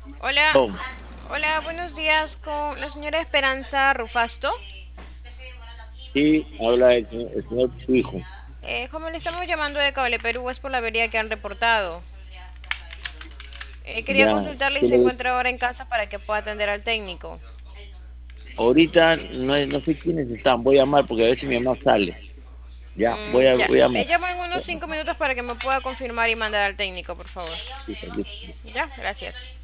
Hola, Oh, hola, buenos días con la señora Esperanza Rufasto. sí, habla el señor su hijo. Como le estamos llamando de Cable Perú, es por la avería que han reportado. Quería Ya, consultarle si que se encuentra ahora en casa para que pueda atender al técnico. ahorita no sé quiénes están, voy a llamar porque a ver si mi mamá sale. Ya, Ya, voy a llamar. le llamo en unos 5 minutos para que me pueda confirmar y mandar al técnico, por favor. Listo, listo. Ya, gracias.